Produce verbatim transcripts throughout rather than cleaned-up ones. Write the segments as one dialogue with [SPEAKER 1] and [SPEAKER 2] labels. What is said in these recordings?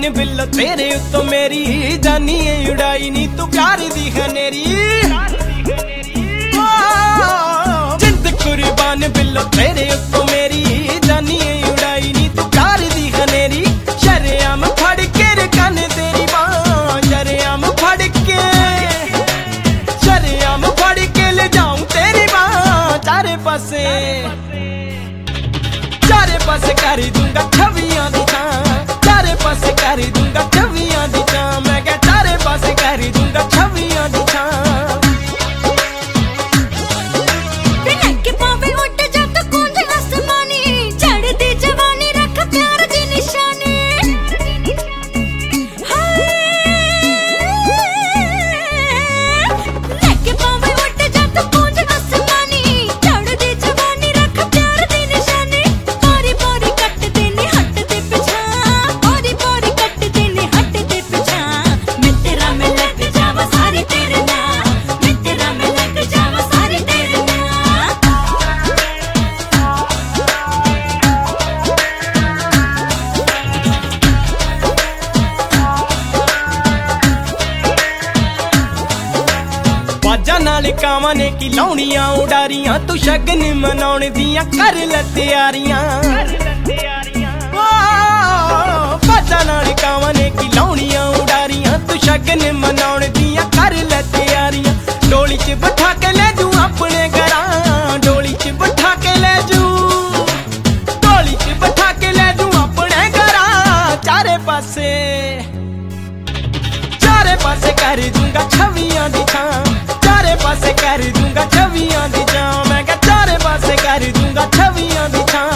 [SPEAKER 1] कुर्बान बिल्लो तेरे उत्तों मेरी जानी है उड़ाई नी तू प्यार दी खनेरी। जिंद कुर्बान बिल्लो तेरे उत्तों मेरी जानी है उड़ाई नी तू प्यार दी खनेरी। शरेआम फड़ के रखन तेरी बां शरेआम फड़ के शरेआम फड़ के ले जाऊं तेरी बां चारे पासे चारे पासे कर दूंगा छवियां दी छां चारे पासे कर दूंगा छवियां दी छां मैं क्या चारे पासे कर दूंगा छवियां दी छां। नाल कावां ने की लाउणियां उडारियां तू शगन मनाउण दियां कर ले तैयारियां। बाजा नाल कावां ने की लाउणियां उडारियां तू शगन मनाउण दियां कर ले तैयारियां। डोली च बिठा के ले जू अपने घरां डोली च बिठा के ले जू डोली च बिठा के ले जू अपने घरां चारे पासे चारे पासे कर दूंगा छवियां दी छां चारे पासे कर दूंगा छवियां दी छां मैं क्या चारे पासे कर दूंगा छवियां दी छां।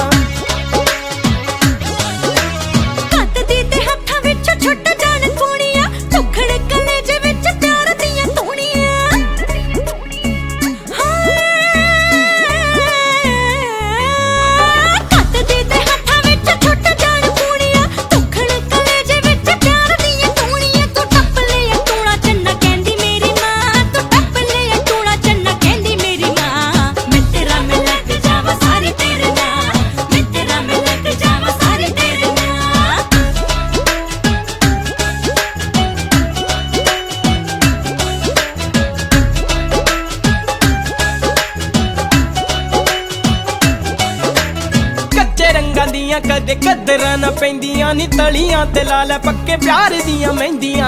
[SPEAKER 1] कदे कदरां ना पैंदियां नी तलियां ते लाल पक्के प्यार दियां मेहंदियां।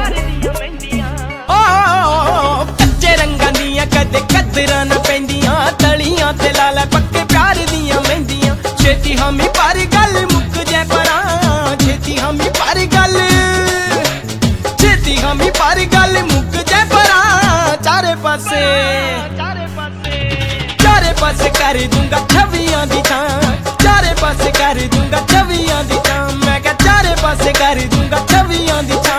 [SPEAKER 1] ओ कच्चे रंगां दियां कदे कदरां ना पैंदियां तलियां ते लाल पक्के प्यार दियां मेहंदियां। छेती हामी पर गल मुक जे परां छेती हामी पर गल छेती हामी पर गल मुक जे परां चारे पासे चारे पासे कर दूंगा छवियां दी छां चारे पासे कर दूंगा छवियां दी छां मैं क्या चारे पासे कर दूंगा छवियां दी छां।